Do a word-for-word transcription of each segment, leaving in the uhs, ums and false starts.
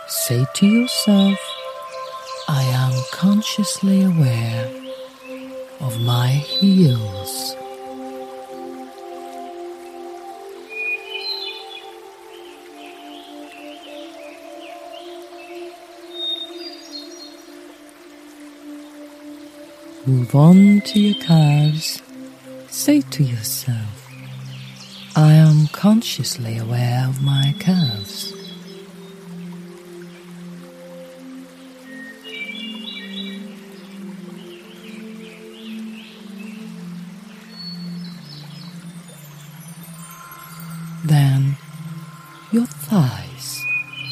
Say to yourself, I am consciously aware of my heels. Move on to your calves. Say to yourself, I am consciously aware of my calves. Then your thighs.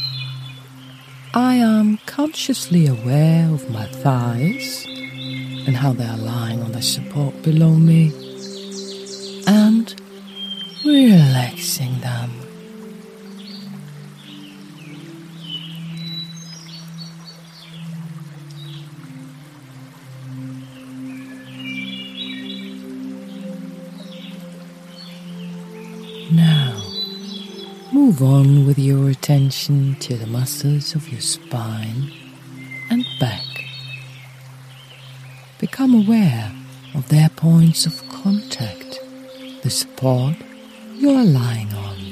I am consciously aware of my thighs and how they are lying on the support below me, and relaxing them. Now, move on with your attention to the muscles of your spine and back. Become aware of their points of contact, the support you are lying on.